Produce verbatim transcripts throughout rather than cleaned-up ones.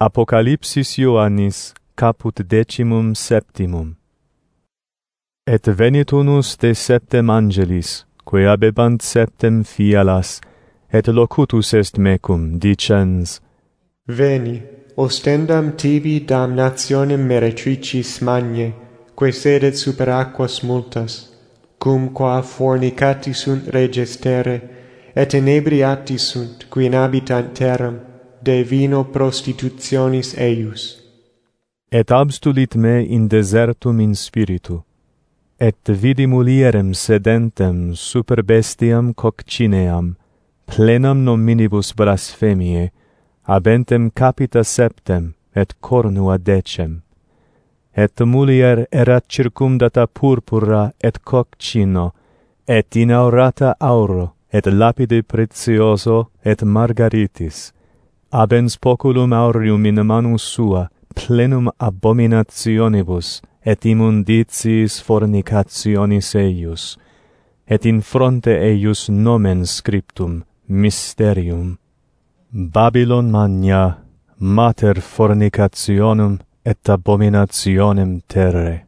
Apocalypsis Ioannis, caput decimum septimum. Et venit unus de septem angelis, quae habebant septem fialas, et locutus est mecum, dicens: Veni, ostendam tibi damnationem meretricis magnae, quae sedet super aquas multas, cum qua fornicati sunt reges terrae, et inebriati sunt qui inhabitant terram, de vino prostitutionis eius. Et abstulit me in desertum in spiritu, et vidi mulierem sedentem super bestiam coccineam, plenam nominibus blasphemiae, habentem capita septem et cornua decem. Et mulier erat circumdata purpura et coccino, et inaurata auro, et lapide precioso, et margaritis, habens poculum aureum in manus sua, plenum abominationibus, et immunditiis fornicationis eius, et in fronte eius nomen scriptum, mysterium: Babylon magna, mater fornicationum et abominationem terrae.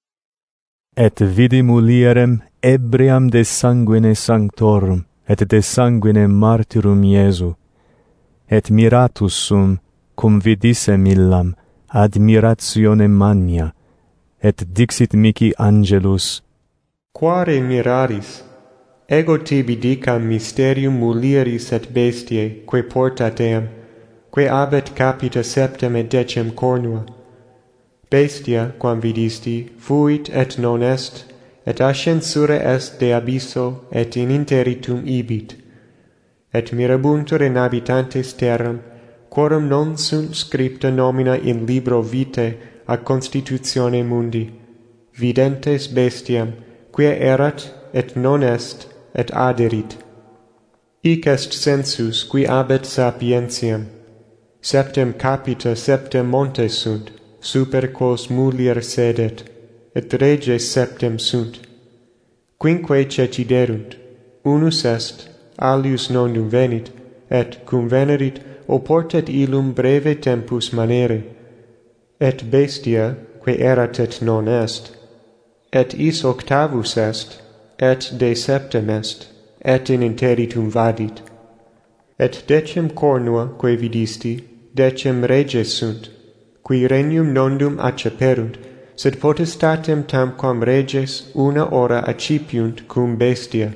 Et vidi mulierem ebriam de sanguine sanctorum, et de sanguine martyrum Iesu, et miratus sum, cum vidissem illam, admiratione magna, et dixit mihi angelus: Quare miraris? Ego tibi dicam mysterium mulieris et bestiae, quae portat eam, quae habet capita septem et decem cornua. Bestia, quam vidisti, fuit et non est, et ascensura est de abysso, et in interitum ibit. Et mirabuntur in habitantes terram, quorum non sunt scripta nomina in libro vitae a constitutione mundi, videntes bestiam, quia erat et non est, et aderit. Hic est sensus qui habet sapientiam. Septem capita septem montes sunt, super quos mulier sedet, et reges septem sunt. Quinque ceciderunt, unus est, alius nondum venit, et, cum venerit, oportet illum breve tempus manere. Et bestia, quae erat et non est, et is octavus est, et de septem est, et in interitum vadit. Et decem cornua, quae vidisti, decem reges sunt, qui regnum nondum acceperunt, sed potestatem tamquam reges una hora accipiunt cum bestia.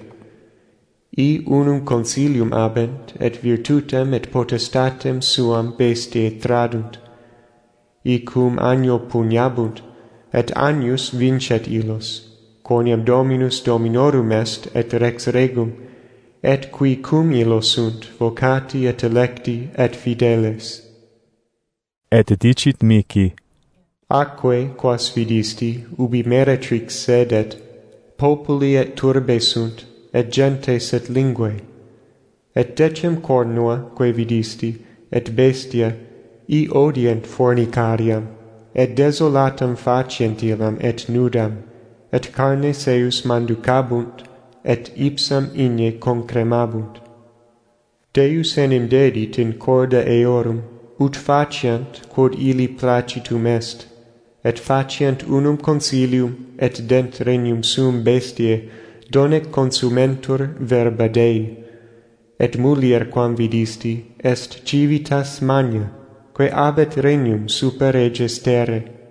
I unum consilium habent, et virtutem et potestatem suam bestiae tradunt. I cum agno pugnabunt, et agnus vincet illos, quoniam Dominus Dominorum est et Rex Regum, et qui cum illos sunt vocati et electi et fideles. Et dicit mihi: Atque, quas vidisti, ubi meretrix sedet, populi et turbe sunt, et gentes et linguae. Et decem cornua, quae vidisti, et bestia, I odient fornicariam, et desolatam facient illam et nudam, et carnes eius manducabunt, et ipsam igne concremabunt. Deus enim dedit in corda eorum, ut faciant quod illi placitum est, et faciant unum consilium et dent regnum sum bestiae, donec consumentur verba Dei. Et mulier quam vidisti, est civitas magna, quae habet regnum super reges terrae.